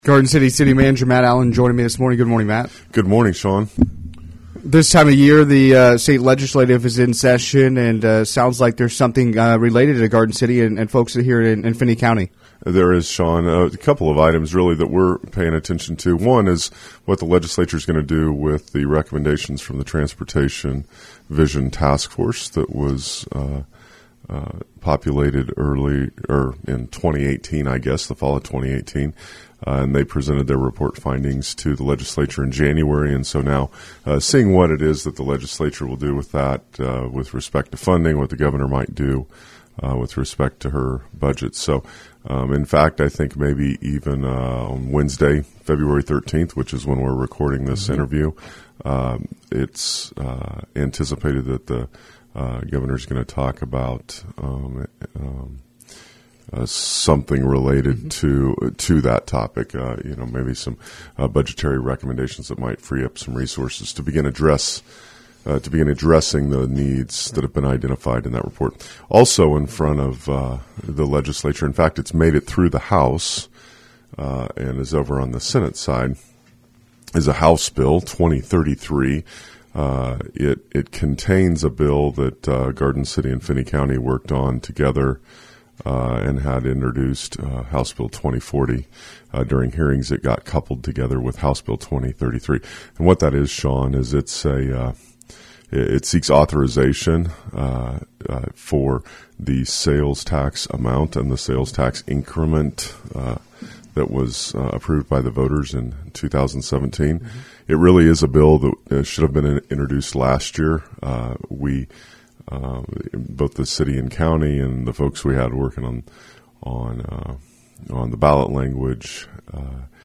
Garden City City Manager Matt Allen joining me this morning. Good morning, Matt. Good morning, Sean. This time of year, the state legislative is in session, and sounds like there's something related to Garden City and folks here in Finney County. There is, Sean. A couple of items really that we're paying attention to. One is what the legislature is going to do with the recommendations from the Transportation Vision Task Force that was populated in 2018, I guess, the fall of 2018. And they presented their report findings to the legislature in January. And so now seeing what it is that the legislature will do with that with respect to funding, what the governor might do with respect to her budget. So, in fact, I think maybe even on Wednesday, February 13th, which is when we're recording this interview, it's anticipated that the governor's going to talk about something related to that topic, maybe some budgetary recommendations that might free up some resources to begin addressing the needs that have been identified in that report. Also in front of the legislature, in fact, it's made it through the House and is over on the Senate side, is a House Bill 2033. It contains a bill that Garden City and Finney County worked on together and had introduced House Bill 2040 during hearings. It got coupled together with House Bill 2033. And what that is, Sean, is it seeks authorization for the sales tax amount and the sales tax increment that was approved by the voters in 2017. Mm-hmm. It really is a bill that should have been introduced last year. Both the city and county and the folks we had working on the ballot language